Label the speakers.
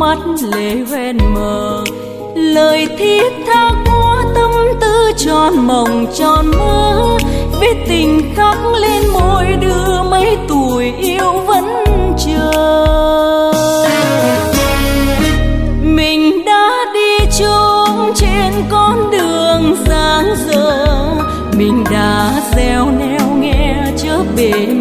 Speaker 1: mắt lệ hoen mờ, lời thiết tha của tâm tư tròn mộng tròn mơ, vết tình khắc lên môi đưa mấy tuổi yêu vẫn chờ. Mình đã đi chung trên con đường dang dở, mình đã gieo neo nghe chớ bể